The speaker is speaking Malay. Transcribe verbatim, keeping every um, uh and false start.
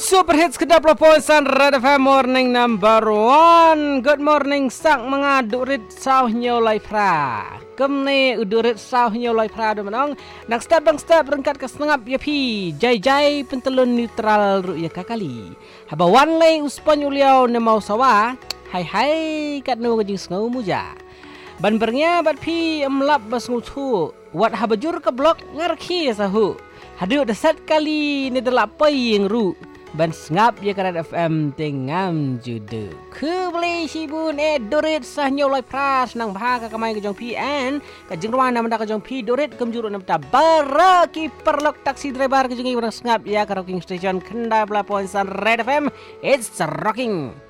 Super Hits kedap laposan Red F M Morning number one. Good morning sang mga durit sauh nyolai pra. Kemne udurit sauh nyolai pra do menong. Nak step bang step rengkat ke sengap ya pi. Jai jai pentelun neutral ru ya kakali. Haba wan lay uspan uliau ne mau sawa. Hai hai kat nu gajing sengau muja. Ban bernya bat pi emlap bas ngutu. Wat habajur ke blok ngarki sahu. Hadu dasat kali ni delap paying ru. Ban sengap ya karat F M tengam judu. Ke boleh sibun eh dorit sah nyolai pras nang bahaka kamai ke jong P N. Ka jengruan nama dak ke jong P dorit kemjuru nama ta baraki perlok taksi driver ke jeng ibu sengap ya karaoke station Kendai Pelabuhan Red F M. It's rocking.